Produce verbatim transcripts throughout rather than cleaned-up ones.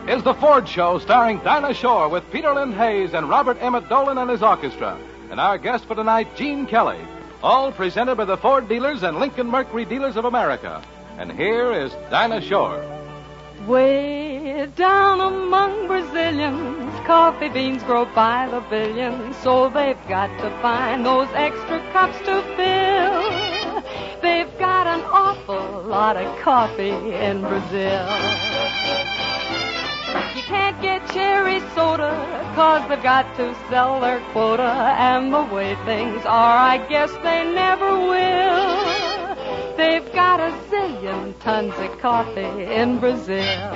is The Ford Show, starring Dinah Shore with Peter Lynn Hayes and Robert Emmett Dolan and his orchestra. And our guest for tonight, Gene Kelly. All presented by the Ford dealers and Lincoln Mercury dealers of America. And here is Dinah Shore. Way down among Brazilians, coffee beans grow by the billions, so they've got to find those extra cups to fill. They've got an awful lot of coffee in Brazil. You can't get cherry soda, 'cause they've got to sell their quota, and the way things are, I guess they never will. They've got a zillion tons of coffee in Brazil.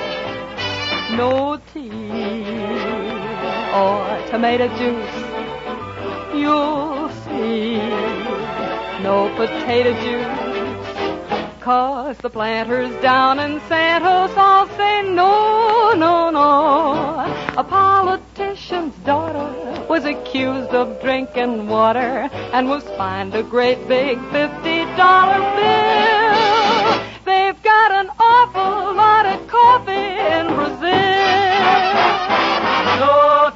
No tea or tomato juice, you'll see. No potato juice, 'cause the planters down in Santos all say no, no, no. A politician's daughter was accused of drinking water and was fined a great big fifty dollar bill. They've got an awful lot of coffee in Brazil. No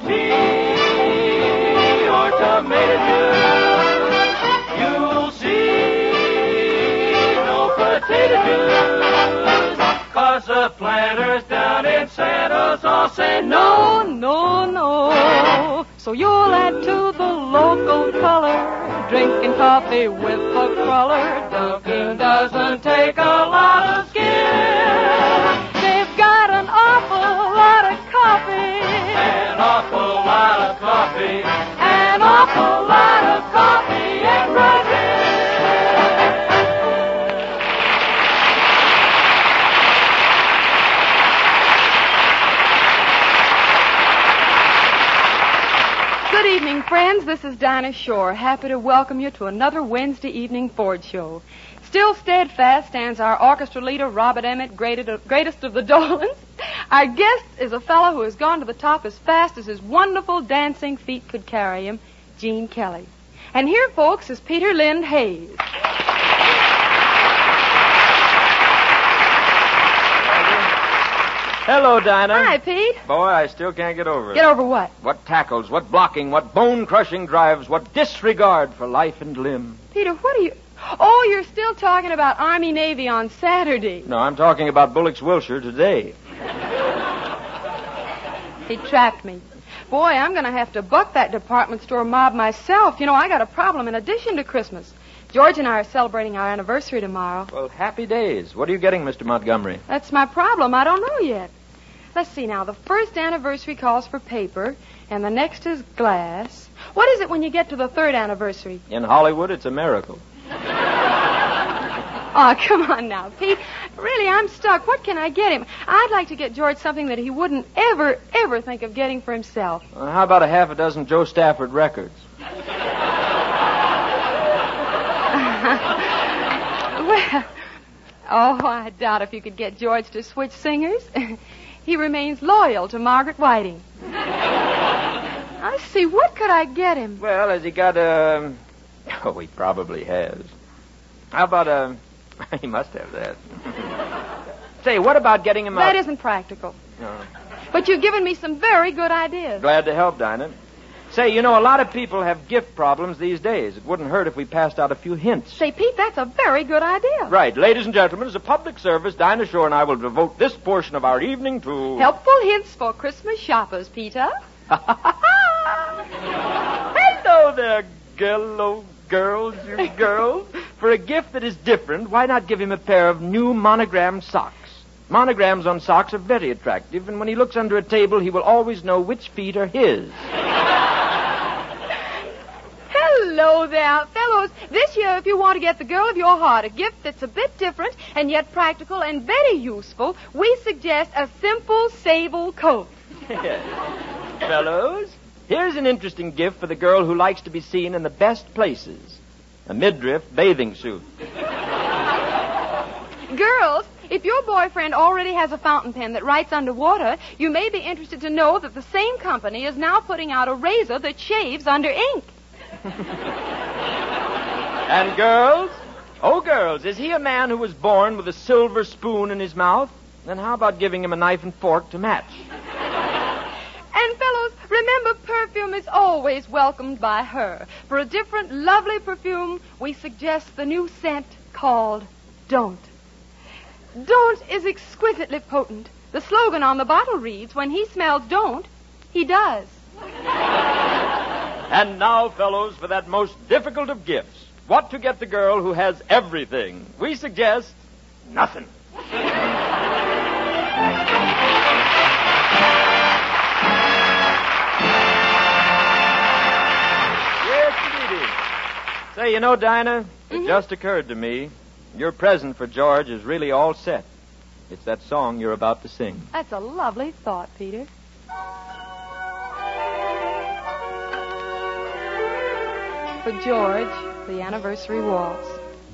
tea or tomato juice, you'll see. No potato juice, 'cause the planters down in Santos all say no, no, no. So you'll add to the local color, drinking coffee with a cruller. Dunkin' doesn't take a lot of skill. They've got an awful lot of coffee. An awful lot of coffee. An awful lot of coffee in Brazil. Good evening, friends. This is Dinah Shore, happy to welcome you to another Wednesday evening Ford Show. Still steadfast stands our orchestra leader, Robert Emmett, greatest of the Dolans. Our guest is a fellow who has gone to the top as fast as his wonderful dancing feet could carry him, Gene Kelly. And here, folks, is Peter Lynn Hayes. Hello, Dinah. Hi, Pete. Boy, I still can't get over it. Get over what? What tackles, what blocking, what bone-crushing drives, what disregard for life and limb. Peter, what are you... Oh, you're still talking about Army-Navy on Saturday. No, I'm talking about Bullock's Wilshire today. He trapped me. Boy, I'm going to have to buck that department store mob myself. You know, I got a problem in addition to Christmas. George and I are celebrating our anniversary tomorrow. Well, happy days. What are you getting, Mister Montgomery? That's my problem. I don't know yet. Let's see now. The first anniversary calls for paper, and the next is glass. What is it when you get to the third anniversary? In Hollywood, it's a miracle. Oh, come on now, Pete. Really, I'm stuck. What can I get him? I'd like to get George something that he wouldn't ever, ever think of getting for himself. Well, how about a half a dozen Joe Stafford records? Well, oh, I doubt if you could get George to switch singers. He remains loyal to Margaret Whiting. I see. What could I get him? Well, has he got a... Oh, he probably has. How about a... He must have that. Say, what about getting him a... That isn't practical. No. But you've given me some very good ideas. Glad to help, Dinah. Say, you know, a lot of people have gift problems these days. It wouldn't hurt if we passed out a few hints. Say, Pete, that's a very good idea. Right. Ladies and gentlemen, as a public service, Dinah Shore and I will devote this portion of our evening to... Helpful hints for Christmas shoppers, Peter. Hello there, girl, girls, you girls. For a gift that is different, why not give him a pair of new monogrammed socks? Monograms on socks are very attractive, and when he looks under a table, he will always know which feet are his. Hello there, fellows. This year, if you want to get the girl of your heart a gift that's a bit different and yet practical and very useful, we suggest a simple sable coat. Fellows, here's an interesting gift for the girl who likes to be seen in the best places. A midriff bathing suit. Girls, if your boyfriend already has a fountain pen that writes underwater, you may be interested to know that the same company is now putting out a razor that shaves under ink. And girls? Oh, girls, is he a man who was born with a silver spoon in his mouth? Then how about giving him a knife and fork to match? And, fellows, remember, perfume is always welcomed by her. For a different, lovely perfume, we suggest the new scent called Don't. Don't is exquisitely potent. The slogan on the bottle reads, when he smells Don't, he does. And now, fellows, for that most difficult of gifts. What to get the girl who has everything? We suggest nothing. Say, you know, Dinah, it Mm-hmm. just occurred to me, your present for George is really all set. It's that song you're about to sing. That's a lovely thought, Peter. For George, the anniversary waltz.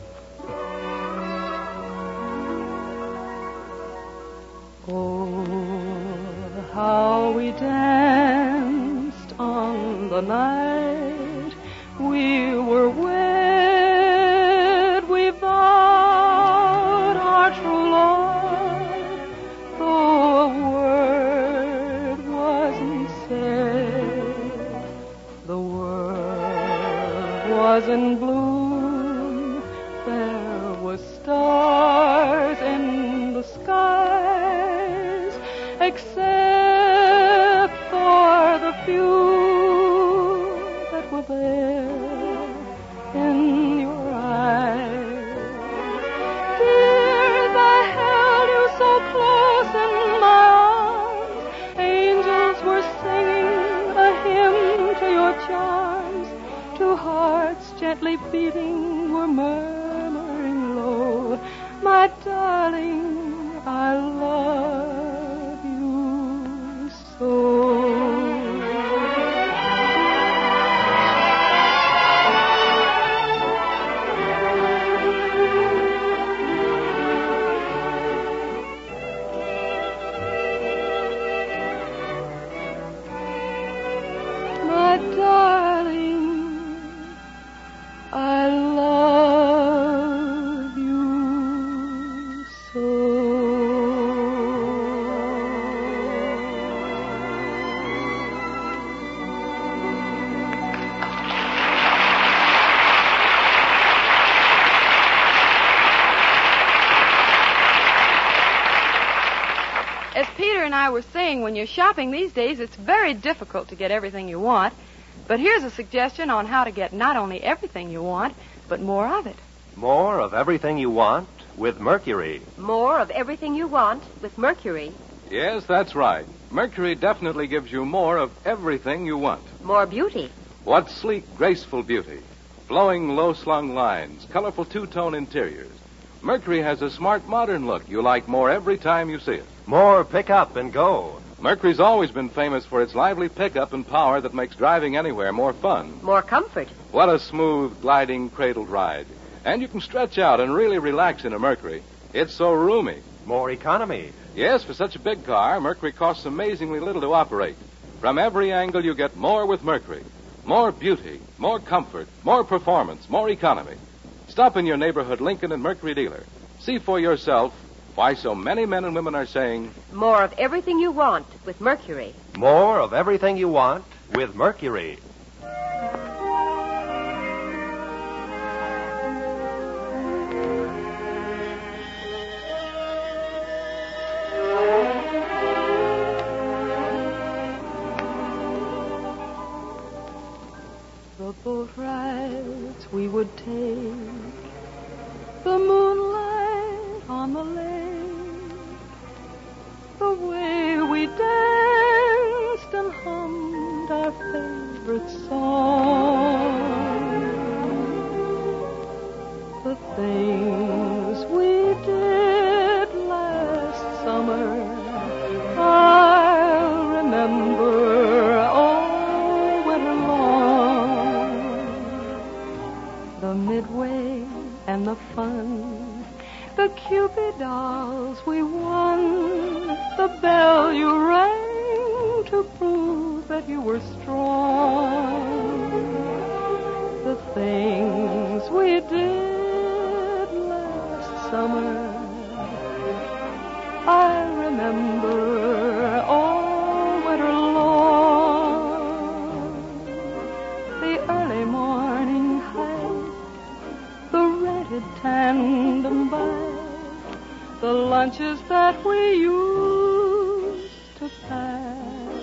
Oh, how we danced on the night we were wed. We vowed our true love, though a word wasn't said. The world was in bloom. There were stars in the skies, except for the few that were there in your eyes. Dears, I held you so close in my arms. Angels were singing a hymn to your charms. Two hearts gently beating were murmuring low, my darling, I love you so. My darling, I love you so. As Peter and I were saying, when you're shopping these days, it's very difficult to get everything you want. But here's a suggestion on how to get not only everything you want, but more of it. More of everything you want with Mercury. More of everything you want with Mercury. Yes, that's right. Mercury definitely gives you more of everything you want. More beauty. What sleek, graceful beauty. Flowing, low-slung lines. Colorful two-tone interiors. Mercury has a smart, modern look you like more every time you see it. More pick up and go. Mercury's always been famous for its lively pickup and power that makes driving anywhere more fun. More comfort. What a smooth, gliding, cradled ride. And you can stretch out and really relax in a Mercury. It's so roomy. More economy. Yes, for such a big car, Mercury costs amazingly little to operate. From every angle, you get more with Mercury. More beauty, more comfort, more performance, more economy. Stop in your neighborhood Lincoln and Mercury dealer. See for yourself why so many men and women are saying, More of everything you want with Mercury. More of everything you want with Mercury. The boat rides we would take, the moonlight on the lake, the way we danced and hummed our favorite song, the things we did last summer, I'll remember all winter long. The midway and the fun, the Cupid dolls we won, the bell you rang to prove that you were strong, the things we did last summer, I remember all winter long the early morning hike, the rented tandem bike, the lunches that we used to pack.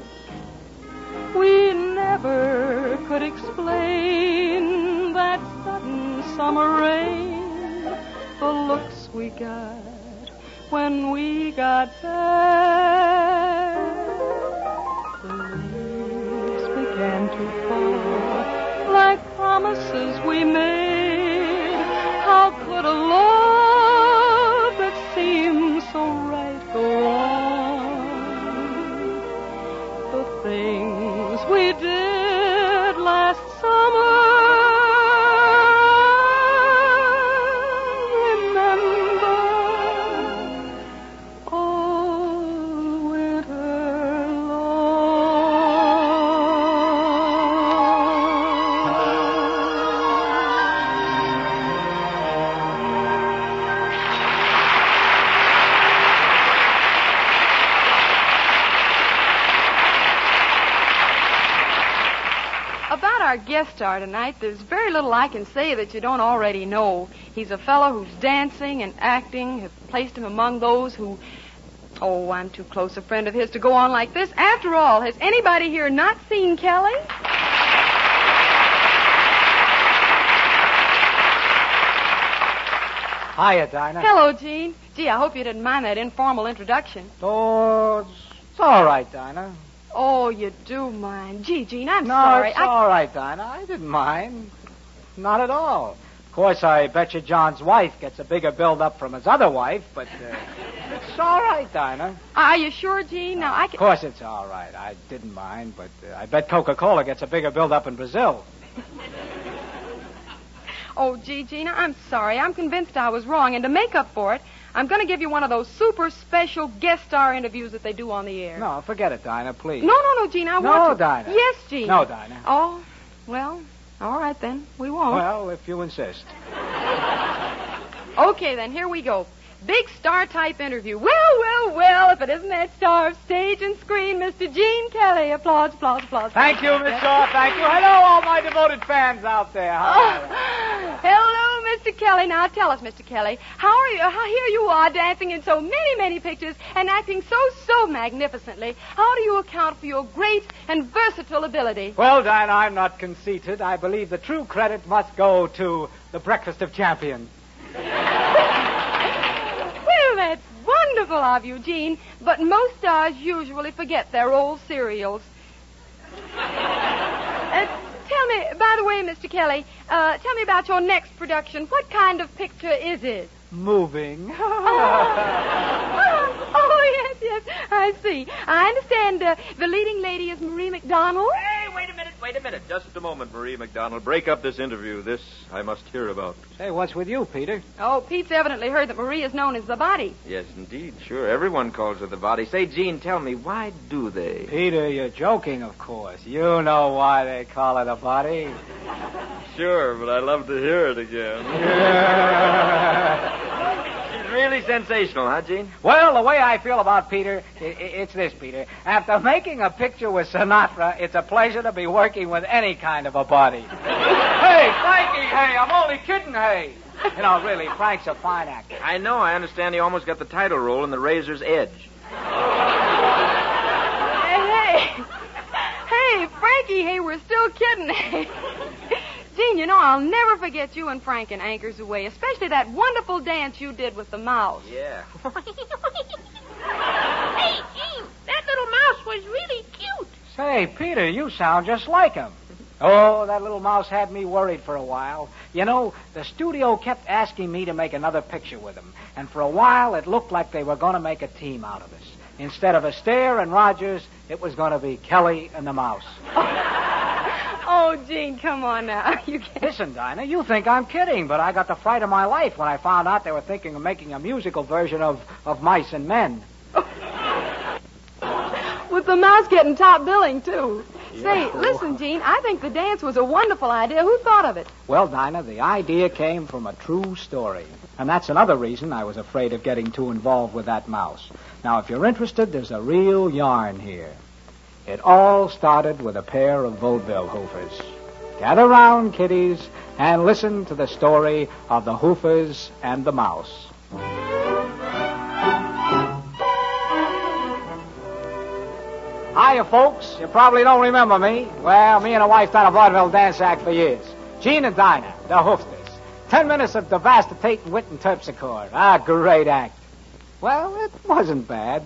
We never could explain that sudden summer rain, the looks we got when we got back. The leaves began to fall like promises we made. How could a love that seemed so right go on? The things we did last summer, remember all winter long. About our guest star tonight, there's very little I can say that you don't already know. He's a fellow whose dancing and acting have placed him among those who... Oh, I'm too close a friend of his to go on like this. After all, has anybody here not seen Kelly? Hiya, Dinah. Hello, Gene. Gee, I hope you didn't mind that informal introduction. Oh, it's, it's all right, Dinah. Oh, you do mind. Gee, Gene, I'm no, sorry. it's I... all right, Dinah. I didn't mind. Not at all. Of course, I bet you John's wife gets a bigger build-up from his other wife, but uh, it's all right, Dinah. Are you sure, Gene? Now, I can... Of course it's all right. I didn't mind, but uh, I bet Coca-Cola gets a bigger build-up in Brazil. Oh, gee, Gina, I'm sorry. I'm convinced I was wrong. And to make up for it, I'm going to give you one of those super special guest star interviews that they do on the air. No, forget it, Dinah, please. No, no, no, Gina, I no, want to. No, Dinah. Yes, Gina. No, Dinah. Oh, well, all right then. We won't. Well, if you insist. Okay, then, here we go. Big star-type interview. Well, well, well, if it isn't that star of stage and screen, Mister Gene Kelly. Applause, applause, applause. Thank you, Miss Shaw. Thank you. Hello, all my devoted fans out there. How are you? Oh, hello, Mister Kelly. Now, tell us, Mister Kelly, how are you? How here you are, dancing in so many, many pictures and acting so, so magnificently. How do you account for your great and versatile ability? Well, Dinah, I'm not conceited. I believe the true credit must go to the Breakfast of Champions. Well, that's wonderful of you, Gene. But most stars usually forget their old serials. Uh, tell me, by the way, Mister Kelly, uh, tell me about your next production. What kind of picture is it? Moving. oh, oh, yes, yes, I see. I understand uh, the leading lady is Marie McDonald. Hey, wait a minute, wait a minute. Just a moment, Marie McDonald. Break up this interview. This I must hear about. Hey, what's with you, Peter? Oh, Pete's evidently heard that Marie is known as the body. Yes, indeed. Sure, everyone calls her the body. Say, Gene, tell me, why do they? Peter, you're joking, of course. You know why they call her the body. Sure, but I love to hear it again. She's really sensational, huh, Gene? Well, the way I feel about Peter, it's this, Peter. After making a picture with Sinatra, it's a pleasure to be working with any kind of a body. Hey, Frankie, hey, I'm only kidding, hey. You know, really, Frank's a fine actor. I know. I understand he almost got the title role in The Razor's Edge. Hey, hey. Hey, Frankie, hey, we're still kidding. Gene, you know, I'll never forget you and Frank in Anchors Away, especially that wonderful dance you did with the mouse. Yeah. Hey, Gene, that little mouse was really cute. Say, Peter, you sound just like him. Oh, that little mouse had me worried for a while. You know, the studio kept asking me to make another picture with him. And for a while, it looked like they were going to make a team out of us. Instead of Astaire and Rogers, it was going to be Kelly and the mouse. Oh, Gene, come on now. You can't... Listen, Dinah, you think I'm kidding, but I got the fright of my life when I found out they were thinking of making a musical version of, of Mice and Men. With the mouse getting top billing, too. Say, listen, Gene, I think the dance was a wonderful idea. Who thought of it? Well, Dinah, the idea came from a true story. And that's another reason I was afraid of getting too involved with that mouse. Now, if you're interested, there's a real yarn here. It all started with a pair of vaudeville hoofers. Gather round, kiddies, and listen to the story of the Hoofers and the Mouse. Hiya, folks. You probably don't remember me. Well, me and the wife done a vaudeville dance act for years. Gene and Dinah, the Hoofers. Ten minutes of devastating wit and terpsichore. Ah, great act. Well, it wasn't bad.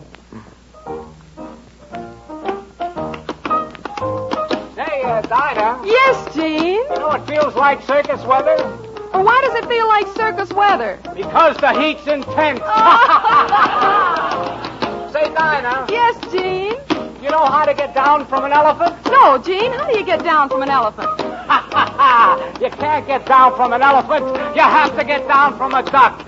Hey, uh, Dinah. Yes, Gene. You know it feels like circus weather? Well, why does it feel like circus weather? Because the heat's intense. Say, Dinah. Yes, Gene. You know how to get down from an elephant? No, Gene. How do you get down from an elephant? You can't get down from an elephant. You have to get down from a duck.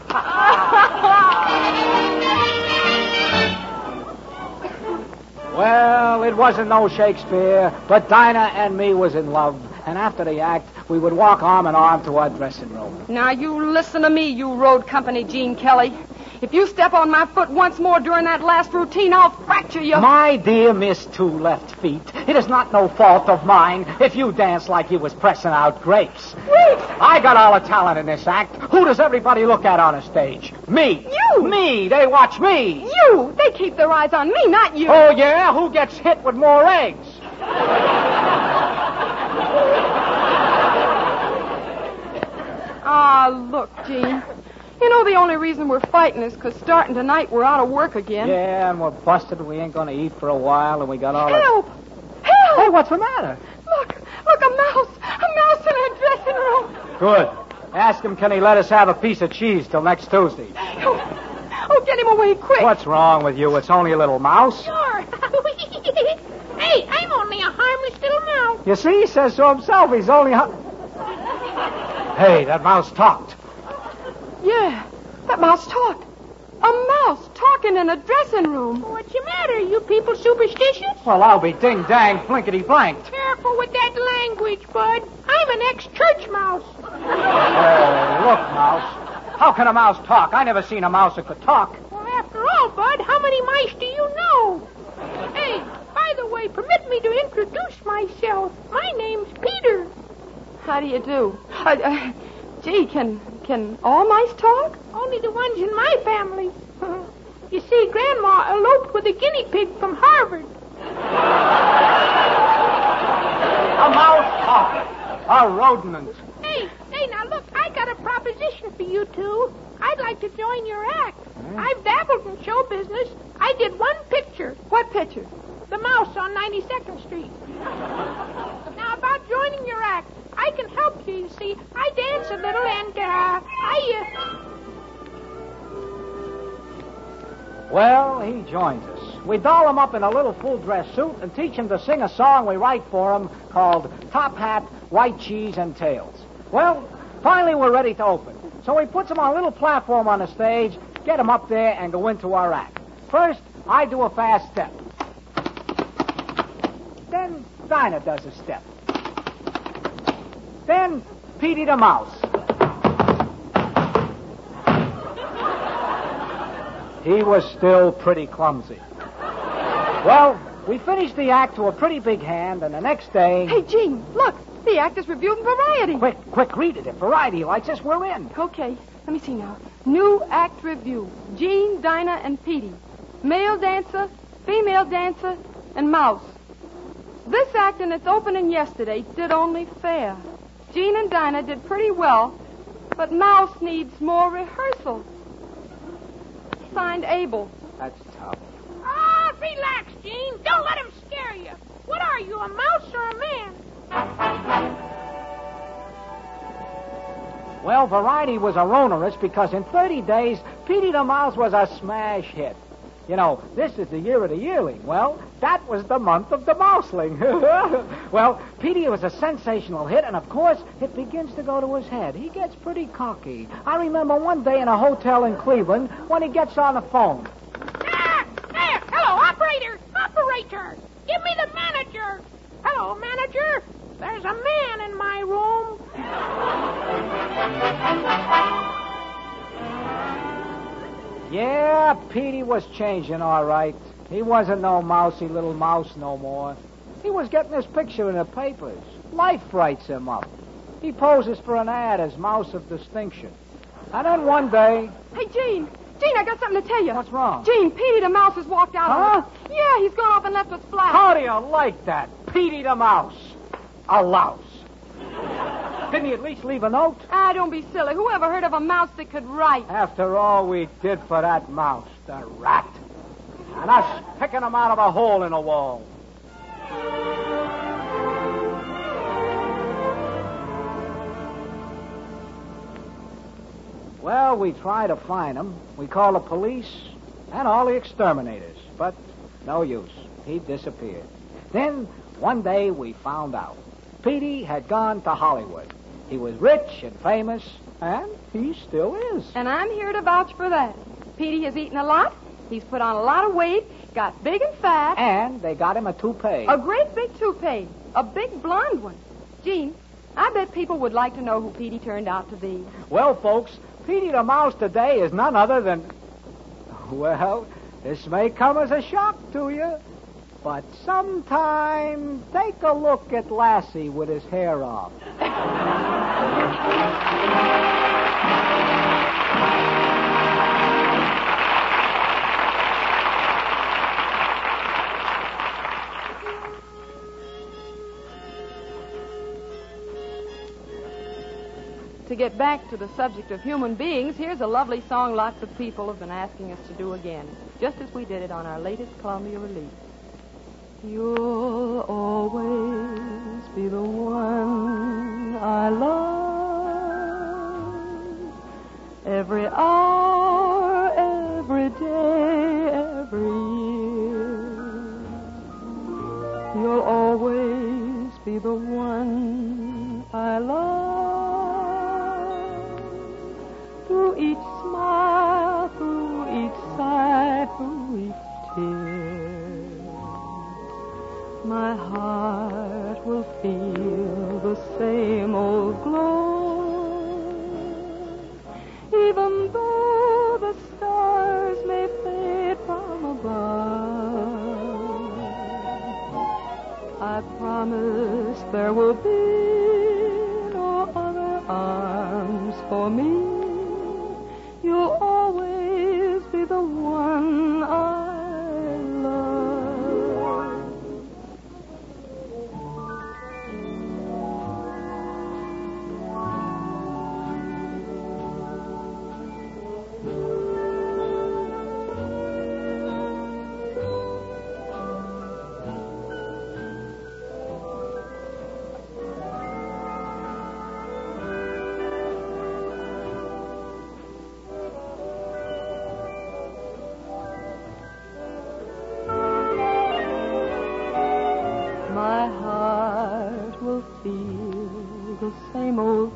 Well, it wasn't no Shakespeare, but Dinah and me was in love. And after the act, we would walk arm in arm to our dressing room. Now, you listen to me, you road company Gene Kelly. If you step on my foot once more during that last routine, I'll fracture you. My dear Miss Two Left Feet, it is not no fault of mine if you dance like you was pressing out grapes. Wait. I got all the talent in this act. Who does everybody look at on a stage? Me. You. Me. They watch me. You. They keep their eyes on me, not you. Oh, yeah? Who gets hit with more eggs? Ah, look, Gene. You know the only reason we're fighting is because starting tonight we're out of work again. Yeah, and we're busted. We ain't going to eat for a while, and we got all Help! that... Help! Hey, what's the matter? Look, look, a mouse. A mouse in our dressing room. Good. Ask him, can he let us have a piece of cheese till next Tuesday? Oh, oh get him away quick. What's wrong with you? It's only a little mouse. Sure. Hey, I'm only a harmless little mouse. You see, he says so himself. He's only... Hu- hey, that mouse talked. Yeah, that mouse talked. A mouse talking in a dressing room. What's the matter? You people superstitious? Well, I'll be ding-dang, blinkety-blank. Careful with that language, Bud. I'm an ex-church mouse. Oh, look, mouse. How can a mouse talk? I never seen a mouse that could talk. Well, after all, Bud, how many mice do you know? Hey, by the way, permit me to introduce myself. My name's Peter. How do you do? Uh, uh, gee, can can all mice talk? Only the ones in my family. You see, Grandma eloped with a guinea pig from Harvard. A mouse talking. A rodent. Hey, hey, now look, I got a proposition for you two. I'd like to join your act. Hmm? I've dabbled in show business. I did one picture. What picture? The mouse on ninety-second Street. Now, about joining your act, I can help you, you see. I dance a little and, uh, I, uh... Well, he joins us. We doll him up in a little full-dress suit and teach him to sing a song we write for him called Top Hat, White Cheese, and Tails. Well, finally we're ready to open. So we put him on a little platform on the stage, get him up there, and go into our act. First, I do a fast step. Then Dinah does a step. Then Petey the Mouse. He was still pretty clumsy. Well, we finished the act to a pretty big hand, and the next day... Hey, Gene, look. The act is reviewed in Variety. Quick, quick, read it. If Variety likes us, we're in. Okay, let me see now. New act review. Gene, Dinah, and Petey. Male dancer, female dancer, and mouse. This act in its opening yesterday did only fair. Gene and Dinah did pretty well, but mouse needs more rehearsal. Signed, Abel. That's tough. Ah, relax, Gene. Don't let him scare you. What are you, a mouse or a man? Well, Variety was erroneous because in thirty days, Petey the Mouse was a smash hit. You know, this is the year of the yearling. Well, that was the month of the mouseling. Well, Petey was a sensational hit, and of course, it begins to go to his head. He gets pretty cocky. I remember one day in a hotel in Cleveland when he gets on the phone. Ah, there. Hello, operator. Operator. Give me the manager. Hello, Yeah, Petey was changing all right. He wasn't no mousy little mouse no more. He was getting his picture in the papers. Life writes him up. He poses for an ad as Mouse of Distinction. And then one day... Hey, Gene. Gene, I got something to tell you. What's wrong? Gene, Petey the Mouse has walked out Huh? on us. Yeah, he's gone off and left us flat. How do you like that? Petey the Mouse. A louse. Didn't he at least leave a note? Ah, don't be silly. Who ever heard of a mouse that could write? After all we did for that mouse, the rat. And us picking him out of a hole in the wall. Well, we tried to find him. We called the police and all the exterminators. But no use. He disappeared. Then, one day, we found out. Petey had gone to Hollywood. He was rich and famous, and he still is. And I'm here to vouch for that. Petey has eaten a lot. He's put on a lot of weight, got big and fat. And they got him a toupee. A great big toupee. A big blonde one. Gene, I bet people would like to know who Petey turned out to be. Well, folks, Petey the Mouse today is none other than... Well, this may come as a shock to you, but sometime take a look at Lassie with his hair off. To get back to the subject of human beings, here's a lovely song lots of people have been asking us to do again, just as we did it on our latest Columbia release. You'll always be the one I love. Every hour, every day, every year. You'll always be the one I love. Through each smile, through each sigh, through each tear, my heart will feel the same old glow. Even though the stars may fade from above, I promise there will be no other arms for me. You'll always be the one I love. My heart will feel the same old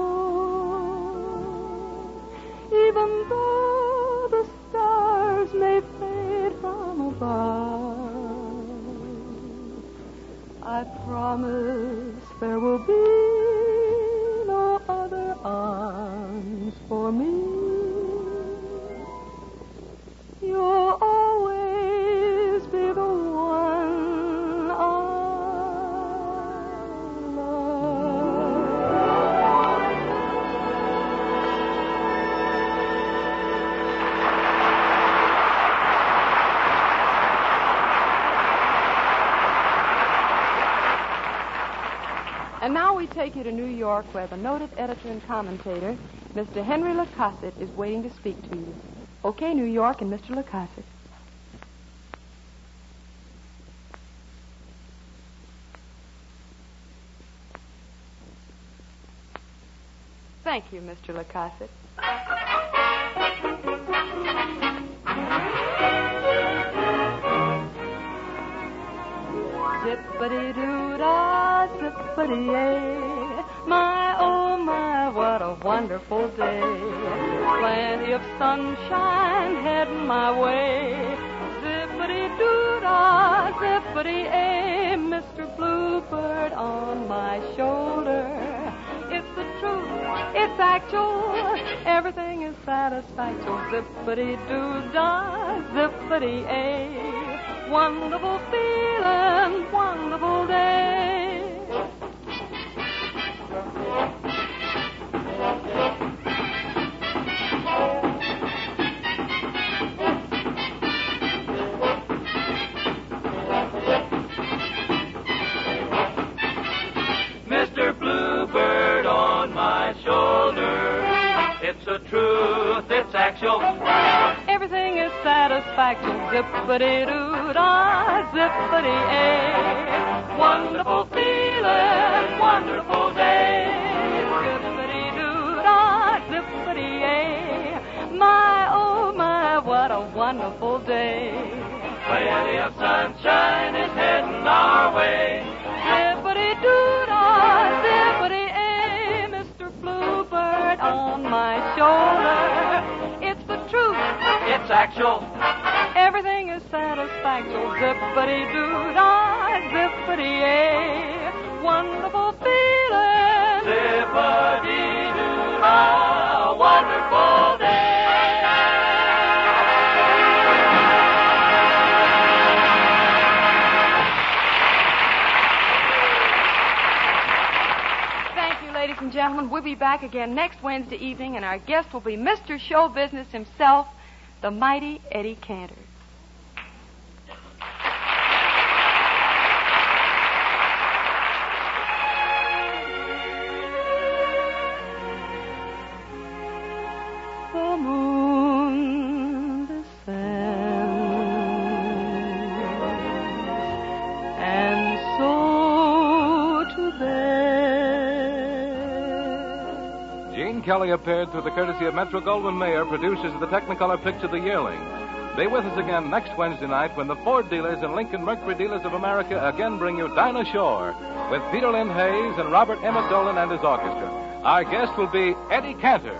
glow, even though the stars may fade from above. I promise there will be no other arms for me. You'll always be the one I And now we take you to New York, where the noted editor and commentator, Mister Henry Lacassette, is waiting to speak to you. Okay, New York and Mister Lacassette. Thank you, Mister Lacassette. Zippity-doo-dah, zippity-yay. My, oh, my, what a wonderful day. Plenty of sunshine heading my way. Zippity-doo-dah, zippity-yay. Mister Bluebird on my shoulder. It's the truth. It's actual. Everything is satisfactual. Zippity-doo-dah, zippity-a. Wonderful feeling, wonderful day. Mister Bluebird on my shoulder. It's the truth, it's actual. Everything is satisfactual. Zippity-doo-dah, zippity-a. Wonderful feeling, wonderful day. Zippity-doo-dah, zippity-a. My, oh my, what a wonderful day. Plenty of sunshine is heading our way. Zippity-doo-dah, zippity-a. Mister Bluebird on my shoulder. It's the truth. It's actual. Everything is satisfactual. Zippity-doo-dah, zippity-a. Wonderful feeling. Zippity-doo-dah, wonderful day. Ladies and gentlemen, we'll be back again next Wednesday evening, and our guest will be Mister Show Business himself, the mighty Eddie Cantor. The moon descends, and so to bed. Gene Kelly appeared through the courtesy of Metro Goldwyn Mayer, producers of the Technicolor picture The Yearling. Be with us again next Wednesday night when the Ford dealers and Lincoln Mercury dealers of America again bring you Dinah Shore with Peter Lynn Hayes and Robert Emmett Dolan and his orchestra. Our guest will be Eddie Cantor.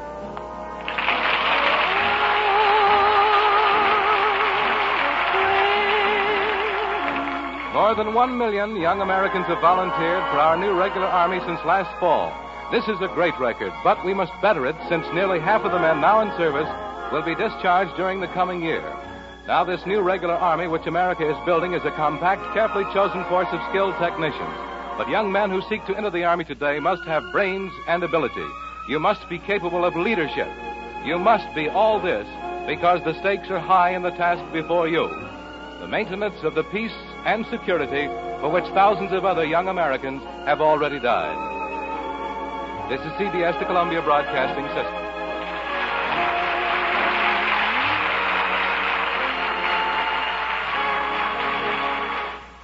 More than one million young Americans have volunteered for our new regular army since last fall. This is a great record, but we must better it since nearly half of the men now in service will be discharged during the coming year. Now, this new regular army which America is building is a compact, carefully chosen force of skilled technicians. But young men who seek to enter the Army today must have brains and ability. You must be capable of leadership. You must be all this because the stakes are high in the task before you. The maintenance of the peace and security for which thousands of other young Americans have already died. This is C B S, the Columbia Broadcasting System.